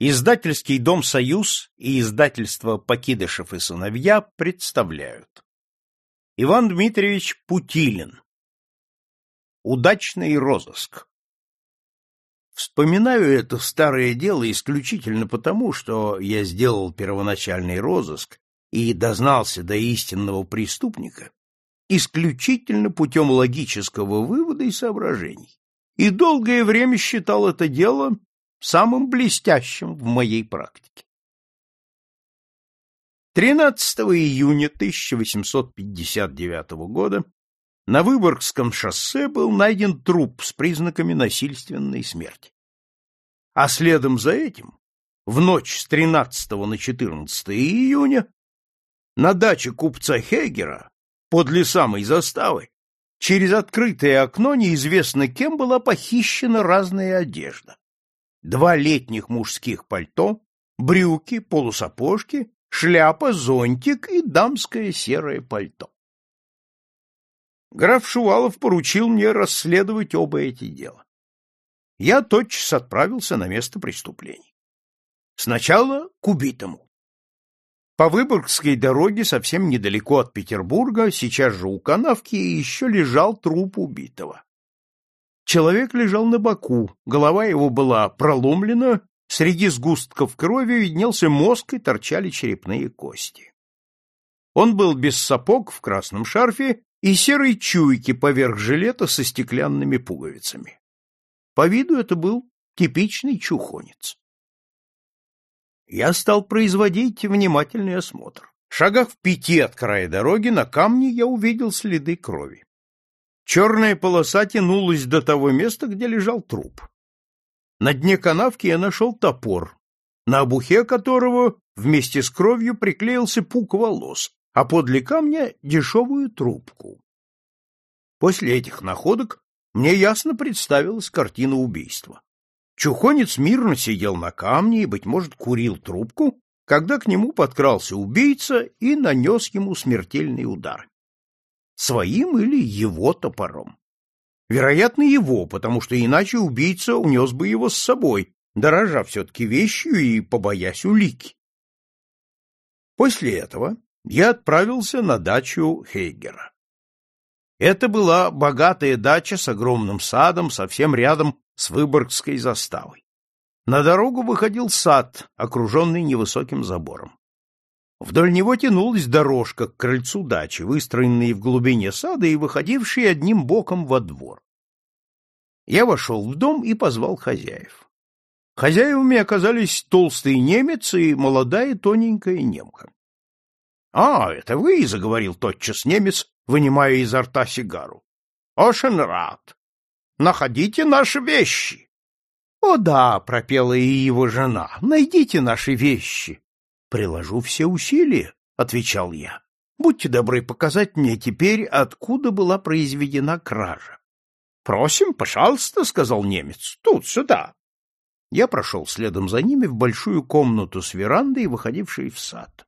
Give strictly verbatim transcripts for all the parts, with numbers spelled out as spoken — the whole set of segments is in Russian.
Издательский дом «Союз» и издательство «Покидышев и сыновья» представляют. Иван Дмитриевич Путилин. Удачный розыск. Вспоминаю это старое дело исключительно потому, что я сделал первоначальный розыск и дознался до истинного преступника исключительно путем логического вывода и соображений, и долгое время считал это дело самым блестящим в моей практике. тринадцатого июня тысяча восемьсот пятьдесят девятого года на Выборгском шоссе был найден труп с признаками насильственной смерти. А следом за этим, в ночь с тринадцатого на четырнадцатое июня, на даче купца Хейгера, подле самой заставы, через открытое окно неизвестно кем была похищена разная одежда. Два летних мужских пальто, брюки, полусапожки, шляпа, зонтик и дамское серое пальто. Граф Шувалов поручил мне расследовать оба эти дела. Я тотчас отправился на место преступлений. Сначала к убитому. По Выборгской дороге, совсем недалеко от Петербурга, сейчас же у канавки, еще лежал труп убитого. Человек лежал на боку, голова его была проломлена, среди сгустков крови виднелся мозг и торчали черепные кости. Он был без сапог, в красном шарфе и серой чуйке поверх жилета со стеклянными пуговицами. По виду это был типичный чухонец. Я стал производить внимательный осмотр. В шагах в пяти от края дороги на камне я увидел следы крови. Черная полоса тянулась до того места, где лежал труп. На дне канавки я нашел топор, на обухе которого вместе с кровью приклеился пук волос, а подле камня дешевую трубку. После этих находок мне ясно представилась картина убийства. Чухонец мирно сидел на камне и, быть может, курил трубку, когда к нему подкрался убийца и нанес ему смертельный удар. Своим или его топором. Вероятно, его, потому что иначе убийца унес бы его с собой, дорожа все-таки вещью и побоясь улики. После этого я отправился на дачу Хейгера. Это была богатая дача с огромным садом, совсем рядом с Выборгской заставой. На дорогу выходил сад, окруженный невысоким забором. Вдоль него тянулась дорожка к крыльцу дачи, выстроенная в глубине сада и выходившая одним боком во двор. Я вошел в дом и позвал хозяев. Хозяевами оказались толстый немец и молодая тоненькая немка. — А, это вы, — заговорил тотчас немец, вынимая изо рта сигару. — Очень рад. Находите наши вещи. — О да, — пропела и его жена, — найдите наши вещи. — Приложу все усилия, — отвечал я. — Будьте добры показать мне теперь, откуда была произведена кража. — Просим, пожалуйста, — сказал немец, — тут, сюда. Я прошел следом за ними в большую комнату с верандой, выходившей в сад.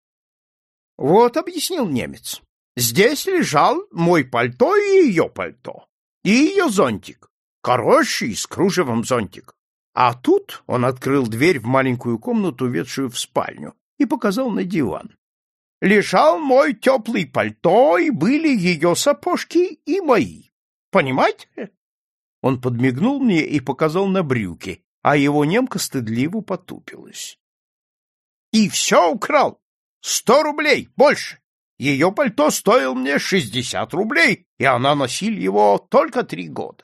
— Вот, — объяснил немец, — здесь лежал мой пальто и ее пальто, и ее зонтик, хороший, с кружевом зонтик. А тут он открыл дверь в маленькую комнату, ведшую в спальню, и показал на диван. Лежал мой теплый пальто, и были ее сапожки и мои. Понимаете? Он подмигнул мне и показал на брюки, а его немка стыдливо потупилась. И все украл. Сто рублей, больше. Ее пальто стоило мне шестьдесят рублей, и она носила его только три года.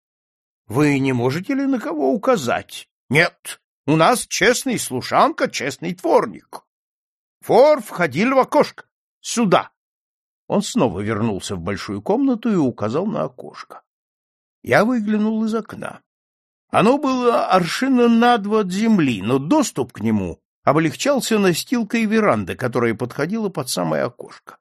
Вы не можете ли на кого указать? Нет, у нас честный служанка, честный дворник. Вор входил в окошко. Сюда. Он снова вернулся в большую комнату и указал на окошко. Я выглянул из окна. Оно было аршина на два от земли, но доступ к нему облегчался настилкой веранды, которая подходила под самое окошко.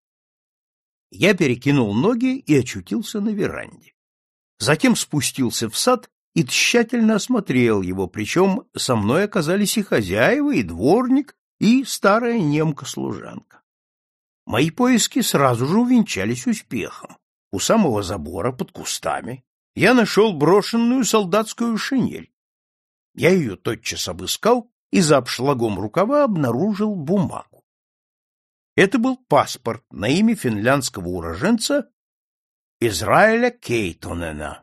Я перекинул ноги и очутился на веранде. Затем спустился в сад и тщательно осмотрел его, причем со мной оказались и хозяева, и дворник, и старая немка-служанка. Мои поиски сразу же увенчались успехом. У самого забора, под кустами, я нашел брошенную солдатскую шинель. Я ее тотчас обыскал и за обшлагом рукава обнаружил бумагу. Это был паспорт на имя финляндского уроженца Израиля Кейтонена.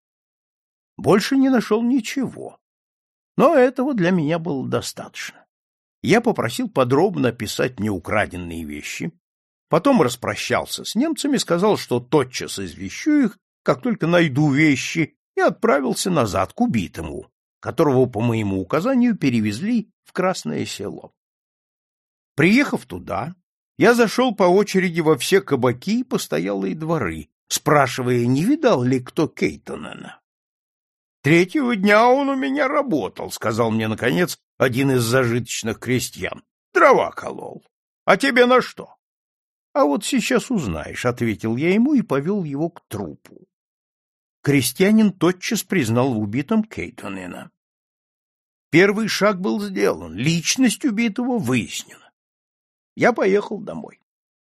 Больше не нашел ничего, но этого для меня было достаточно. Я попросил подробно описать мне украденные вещи, потом распрощался с немцами, сказал, что тотчас извещу их, как только найду вещи, и отправился назад к убитому, которого по моему указанию перевезли в Красное Село. Приехав туда, я зашел по очереди во все кабаки и постоялые дворы, спрашивая, не видал ли кто Кейтонена. «Третьего дня он у меня работал», — сказал мне, наконец, один из зажиточных крестьян. «Дрова колол. А тебе на что?» «А вот сейчас узнаешь», — ответил я ему и повел его к трупу. Крестьянин тотчас признал в убитом Кейтонена. Первый шаг был сделан, личность убитого выяснена. Я поехал домой.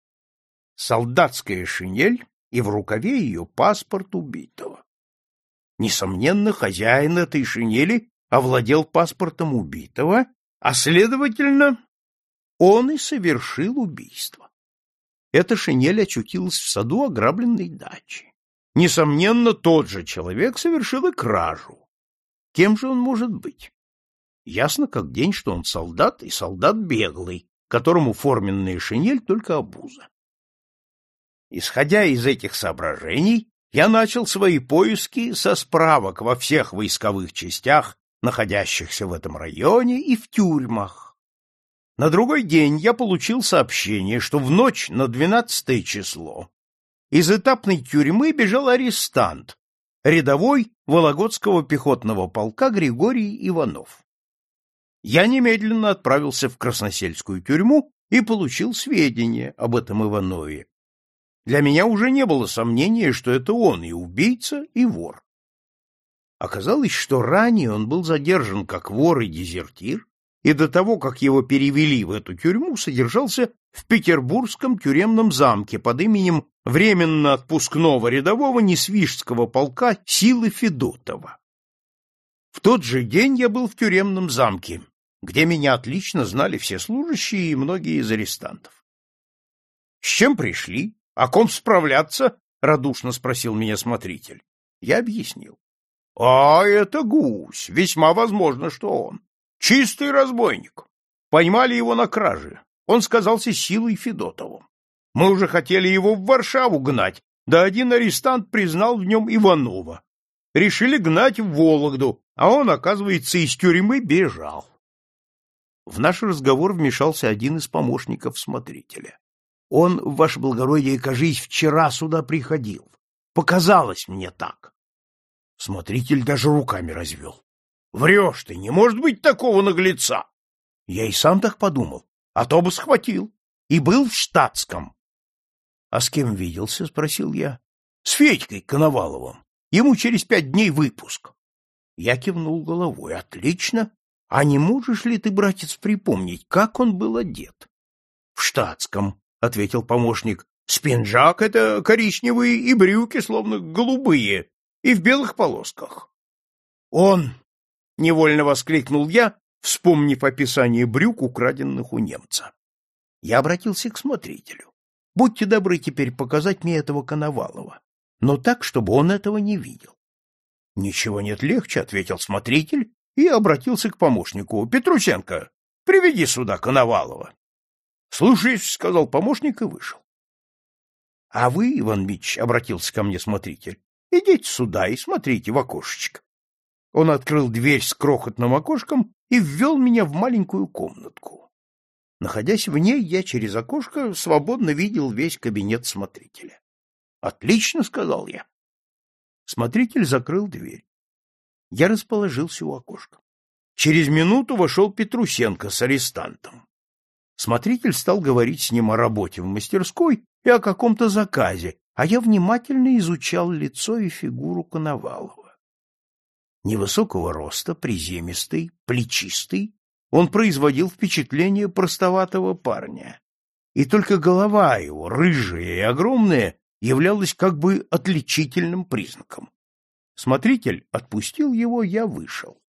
Солдатская шинель и в рукаве ее паспорт убитого. Несомненно, хозяин этой шинели овладел паспортом убитого, а, следовательно, он и совершил убийство. Эта шинель очутилась в саду ограбленной дачи. Несомненно, тот же человек совершил и кражу. Кем же он может быть? Ясно как день, что он солдат, и солдат беглый, которому форменная шинель только обуза. Исходя из этих соображений, я начал свои поиски со справок во всех войсковых частях, находящихся в этом районе, и в тюрьмах. На другой день я получил сообщение, что в ночь на двенадцатое число из этапной тюрьмы бежал арестант, рядовой Вологодского пехотного полка Григорий Иванов. Я немедленно отправился в Красносельскую тюрьму и получил сведения об этом Иванове. Для меня уже не было сомнения, что это он и убийца, и вор. Оказалось, что ранее он был задержан как вор и дезертир, и до того, как его перевели в эту тюрьму, содержался в петербургском тюремном замке под именем временно отпускного рядового Несвижского полка Силы Федотова. В тот же день я был в тюремном замке, где меня отлично знали все служащие и многие из арестантов. — С чем пришли? О ком справляться? — радушно спросил меня смотритель. Я объяснил. — А, это гусь. Весьма возможно, что он. Чистый разбойник. Поймали его на краже. Он сказался Силой Федотовым. Мы уже хотели его в Варшаву гнать, да один арестант признал в нем Иванова. Решили гнать в Вологду, а он, оказывается, из тюрьмы бежал. В наш разговор вмешался один из помощников смотрителя. Он, ваше благородие, кажись, вчера сюда приходил. Показалось мне так. Смотритель даже руками развел. Врешь ты, не может быть такого наглеца. Я и сам так подумал, а то бы схватил. И был в штатском. — А с кем виделся? — спросил я. — С Федькой Коноваловым. Ему через пять дней выпуск. Я кивнул головой. — Отлично. А не можешь ли ты, братец, припомнить, как он был одет? — В штатском, — ответил помощник. — Спинжак — это коричневые, и брюки словно голубые, и в белых полосках. — Он! — невольно воскликнул я, вспомнив описание брюк, украденных у немца. Я обратился к смотрителю. — Будьте добры теперь показать мне этого Коновалова, но так, чтобы он этого не видел. — Ничего нет легче, — ответил смотритель и обратился к помощнику. — Петрусенко, приведи сюда Коновалова. — Слушаюсь, — сказал помощник и вышел. — А вы, Иван Митч, — обратился ко мне смотритель, — идите сюда и смотрите в окошечко. Он открыл дверь с крохотным окошком и ввел меня в маленькую комнатку. Находясь в ней, я через окошко свободно видел весь кабинет смотрителя. — Отлично, — сказал я. Смотритель закрыл дверь. Я расположился у окошка. Через минуту вошел Петрусенко с арестантом. Смотритель стал говорить с ним о работе в мастерской и о каком-то заказе, а я внимательно изучал лицо и фигуру Коновалова. Невысокого роста, приземистый, плечистый, он производил впечатление простоватого парня, и только голова его, рыжая и огромная, являлась как бы отличительным признаком. Смотритель отпустил его, я вышел.